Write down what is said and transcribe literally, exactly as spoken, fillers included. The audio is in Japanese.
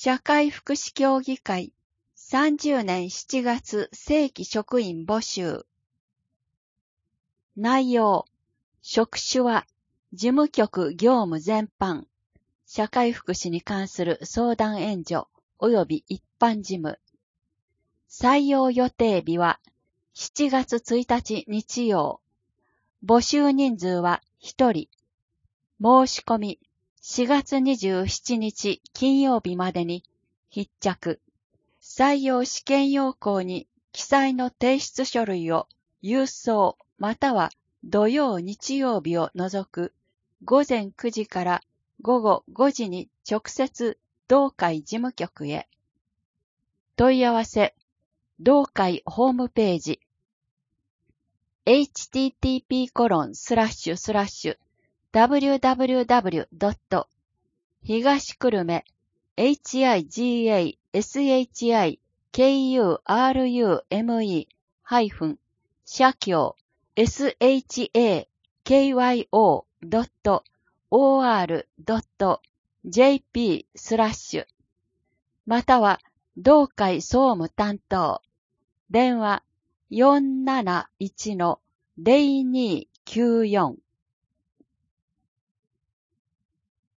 社会福祉協議会さんじゅうねんしちがつ正規職員募集。内容、職種は事務局業務全般、社会福祉に関する相談援助及び一般事務。採用予定日はしちがつついたち日曜。募集人数はひとり。申し込みしがつにじゅうしちにち金曜日までに必着。採用試験要項に記載の提出書類を郵送または土曜日曜日を除くごぜんくじからごごごじに直接同会事務局へ。問い合わせ、同会ホームページ エイチティーティーピーコロンスラッシュスラッシュダブリューダブリューダブリュードット東久留米 エイチアイジーエーエスエイチアイケーユーアールユーエムイー ハイフン社協 エスエイチエーケーワイオー ドット オーアール ドット ジェーピー スラッシュまたは同会総務担当電話 よんなないちのゼロにきゅうよん